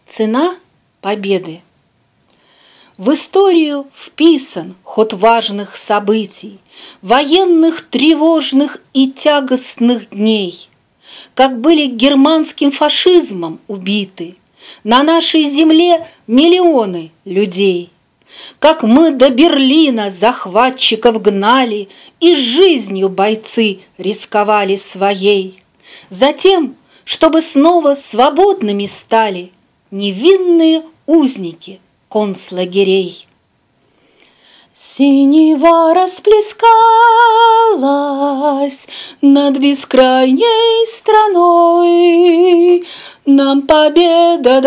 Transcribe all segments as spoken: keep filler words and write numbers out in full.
Цена победы. В историю вписан ход важных событий, военных, тревожных и тягостных дней, как были германским фашизмом убиты на нашей земле миллионы людей, как мы до Берлина захватчиков гнали и жизнью бойцы рисковали своей, затем, чтобы снова свободными стали невинные узники концлагерей. Синева расплескалась над бескрайней страной, нам победа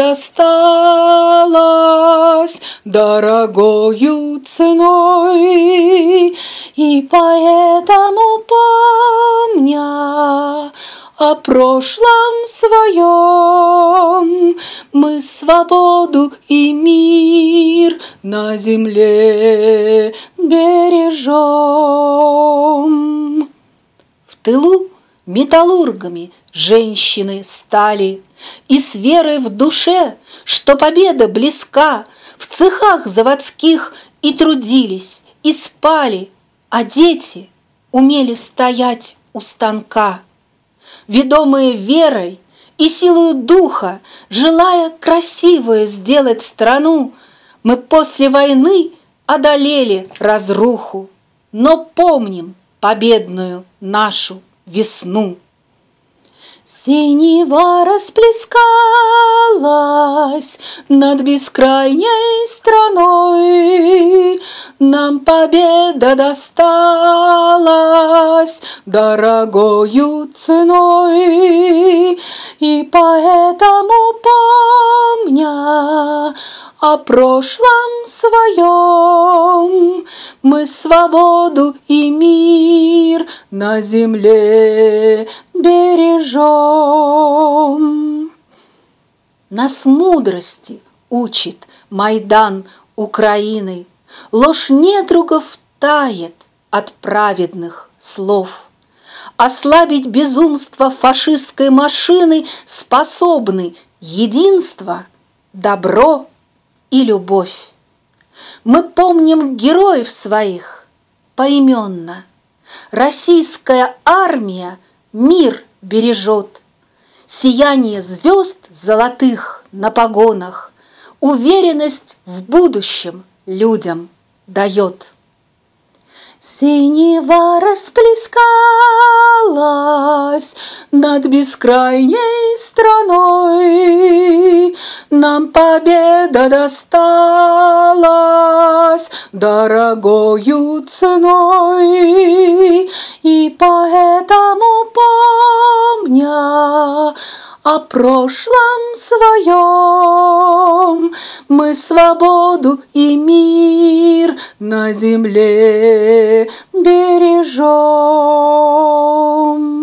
досталась дорогою ценой, и поэтому, помня о прошлом своем, мы свободу и мир на земле бережем. В тылу металлургами женщины стали, и с верой в душе, что победа близка, в цехах заводских и трудились, и спали, а дети умели стоять у станка. Ведомые верой и силою духа, желая красивую сделать страну, мы после войны одолели разруху, но помним победную нашу весну. Синева расплескалась над бескрайней страной, нам победа досталась дорогою ценой, и поэтому, помня о прошлом своем, мы свободу и мир на земле бережем. Нас мудрости учит Майдан Украины, ложь недругов тает от праведных слов. Ослабить безумство фашистской машины способны единство, добро и любовь. Мы помним героев своих поименно. Российская армия мир бережет, сияние звезд золотых на погонах, уверенность в будущем людям дает. Синева расплескалась над бескрайней страной, нам победа досталась дорогою ценой, и поэтому, помня о прошлом своем, мы свободу и мир на земле бережем.